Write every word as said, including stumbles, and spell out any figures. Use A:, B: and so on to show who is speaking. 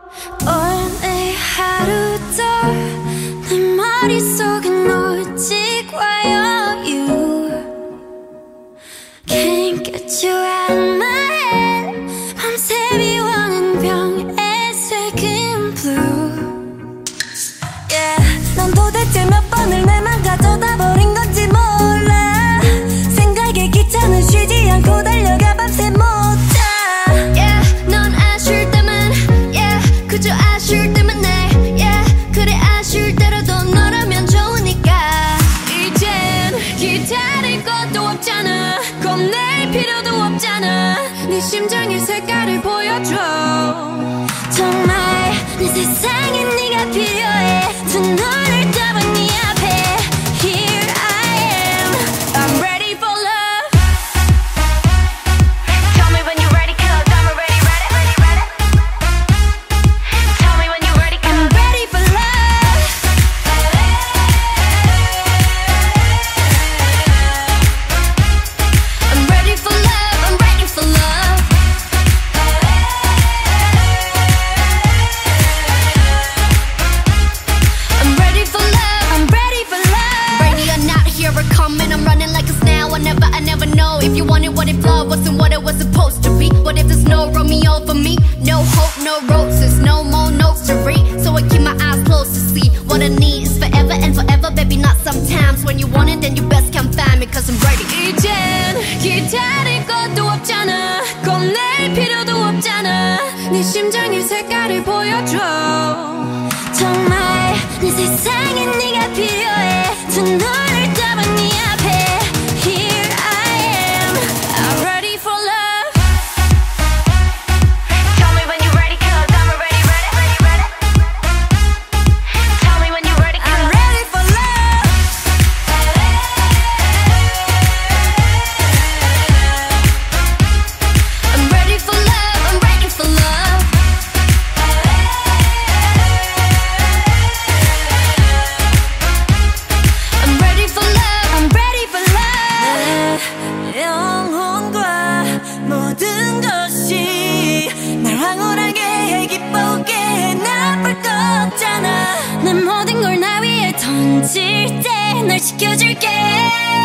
A: 오늘 하루도 내 머릿속은 오직 와요 You Can't get you out of my head 밤새 비워낸 병에 새긴 blue Yeah 넌 도대체 몇 번을 내 맘 가져다 버린 건지 몰라 생각에 기차는 쉬지 않고 달려가 밤새 못 자 Yeah 넌 아쉬울 때만 Yeah 그저 아쉬울 때만 내 Yeah 그래 아쉬울 때라도 너라면 좋으니까 이젠 기다릴 것도 없잖아 겁낼 필요도 없잖아 네 심장의 색깔을 보여줘 정말 내 세상에 네가 필요해 두 눈을 떠본 네 앞에 Here I am I'm ready for love Tell me when you're ready cause I'm already ready, ready, ready Tell me when you're ready cause I'm ready for love I'm ready for love, I'm ready for love I'm ready for love, I'm ready for love Ready or not, here I come and I'm running like a snail I never, I never know if you wanted what if love wasn't what it was supposed to be What if there's no Romeo for me? No hope, no roses, no more notes to read So I keep my eyes closed to see what I need is forever and forever Baby, not sometimes When you want it, then you best come find me Cause I'm ready 이젠 기다릴 것도 없잖아 겁낼 필요도 없잖아 네 심장의 색깔을 보여줘 정말 내 세상에 네가 필요해 두 눈을 떠본 네 앞에 Here I am I'm ready for love Tell me when you're ready cause I'm already ready, ready, ready Tell me when you're ready cause I'm ready for love I'm ready for love, I'm ready for love I'm ready for love, I'm ready for love 내 영혼과 모든 것이 날 황홀하게 해 기쁘게 해 나쁠 거 없잖아 내 모든 걸 나 위에 던질 때 널 지켜줄게